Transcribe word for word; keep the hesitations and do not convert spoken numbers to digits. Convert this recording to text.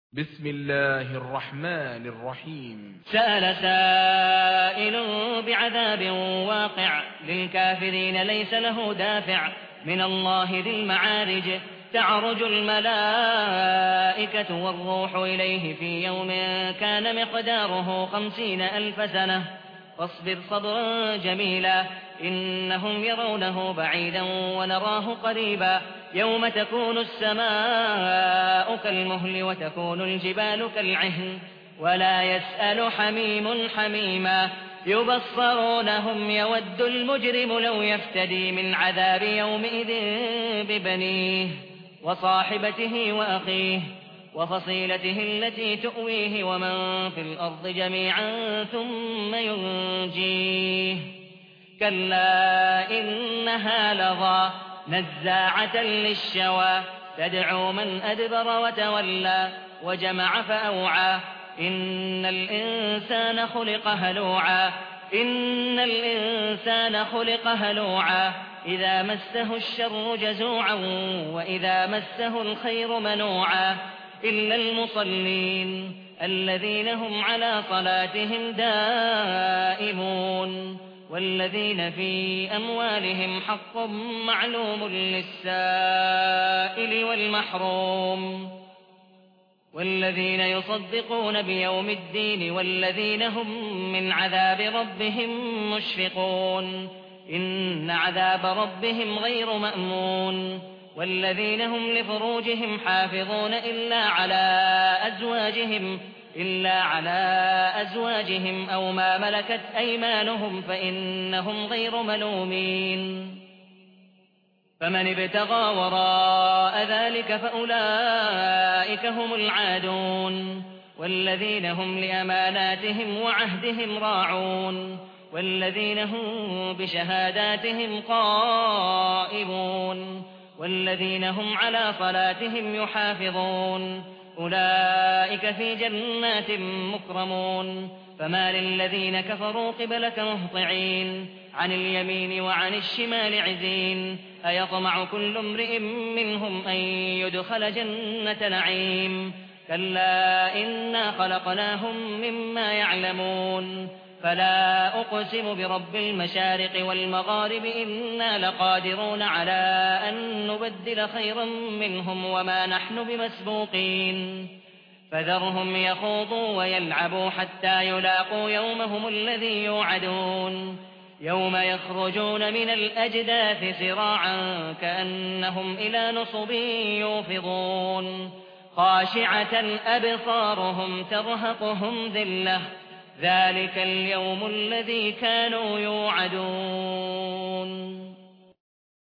بسم الله الرحمن الرحيم. سأل سائل بعذاب واقع للكافرين ليس له دافع من الله ذي المعارج تعرج الملائكة والروح إليه في يوم كان مقداره خمسين ألف سنة فاصبر صبرا جميلا إنهم يرونه بعيدا ونراه قريبا يوم تكون السماء كالمهل وتكون الجبال كالعهن ولا يسأل حميم حميما يبصرونهم يود المجرم لو يفتدي من عذاب يومئذ ببنيه وصاحبته وأخيه وفصيلته التي تؤويه ومن في الأرض جميعا ثم ينجيه كلا إنها لظى نزاعة للشوى تدعو من أدبر وتولى وجمع فأوعى إن الإنسان خلق هلوعا إن الإنسان خلق هلوعا إذا مسه الشر جزوعا وإذا مسه الخير منوعا إلا المصلين الذين هم على صلاتهم دائمون والذين في أموالهم حق معلوم للسائل والمحروم والذين يصدقون بيوم الدين والذين هم من عذاب ربهم مشفقون إن عذاب ربهم غير مأمون والذين هم لفروجهم حافظون إلا على أزواجهم إلا على أزواجهم أو ما ملكت أيمانهم فإنهم غير ملومين فمن ابتغى وراء ذلك فأولئك هم العادون والذين هم لأماناتهم وعهدهم راعون والذين هم بشهاداتهم قائمون والذين هم على صلاتهم يحافظون أولئك في جنات مكرمون فما للذين كفروا قبلك مهطعين عن اليمين وعن الشمال عزين أيطمع كل امرئ منهم أن يدخل جنة نعيم كلا إنا خلقناهم مما يعلمون فلا أقسم برب المشارق والمغارب إنا لقادرون على أن نبدل خيرا منهم وما نحن بمسبوقين فذرهم يخوضوا ويلعبوا حتى يلاقوا يومهم الذي يوعدون يوم يخرجون من الأجداث سراعا كأنهم إلى نصب يوفضون خاشعة أبصارهم ترهقهم ذلة ذلك اليوم الذي كانوا يوعدون